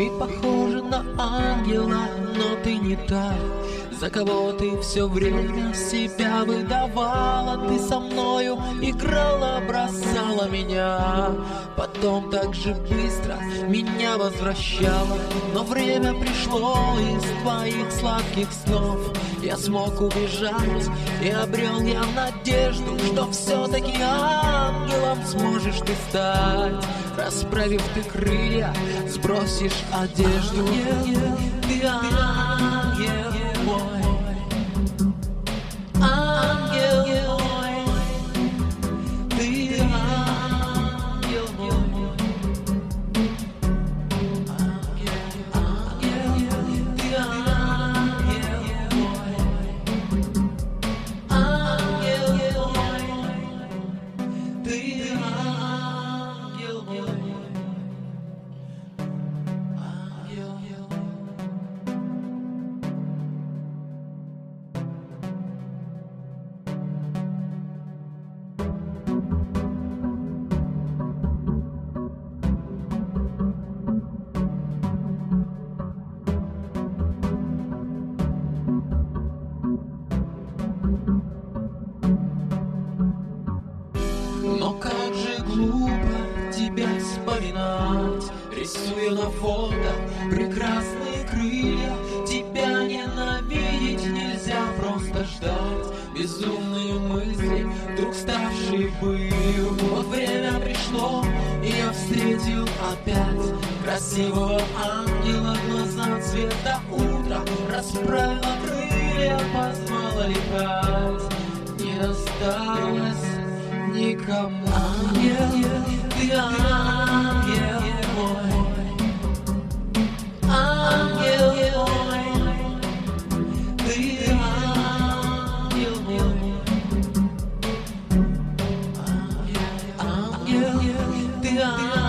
Ты похожа на ангела, но ты не та, за кого ты все время себя выдавала. Ты со мною играла, бросала меня, потом так же быстро меня возвращала. Но время пришло, из твоих сладких снов я смог убежать, и обрел я надежду, что все-таки ангелом сможешь ты стать. Расправив ты крылья, сбросишь одежду. Ты ангел мой, ангел мой, ты ангел мой, ангел, ты ангел мой, ангел мой, ты ангел мой, ангел. Но как же глупо тебя вспоминать, рисуя на фото прекрасные крылья. Тебя ненавидеть нельзя, просто ждать безумные мысли, вдруг ставшие былью. Вот время пришло, и я встретил опять красивого ангела, глаза цвета утра. Расправила крылья, позвала летать, не осталось никому. Ангел, ты ангел мой, ангел мой, ты ангел мой, ангел, ты ангел.